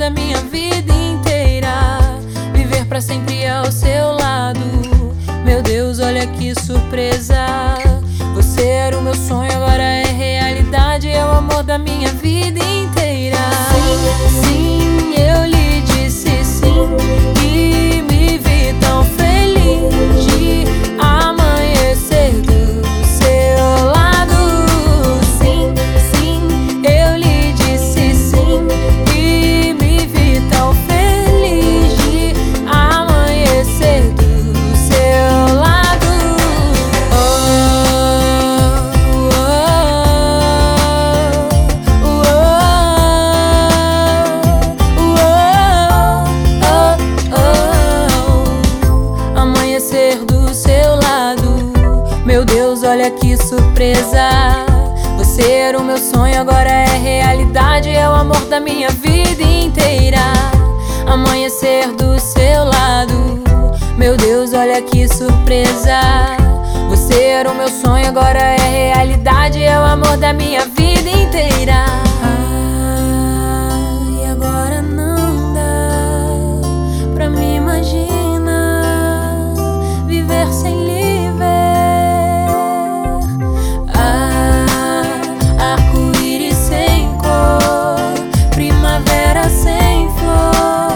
da minha vida inteira, viver pra sempre ao seu lado. Meu Deus, olha que surpresa. Você era o meu sonho, agora é realidade, é o amor da minha vida inteira. Sim, sim, eu lhe disse sim, e me vi tão feliz de amanhecer do seu lado. Sim, sim, eu lhe disse sim, e me vi tão feliz de amanhecer do seu lado. Amanhecer do seu lado. Meu Deus, olha que surpresa. Você era o meu sonho, agora é realidade, é o amor da minha vida inteira. Amanhecer do seu lado. Meu Deus, olha que surpresa. Você era o meu sonho, agora é realidade, é o amor da minha vida inteira. E agora não dá pra me imaginar viver sem lhe ver. Arco-íris sem cor, primavera sem flor.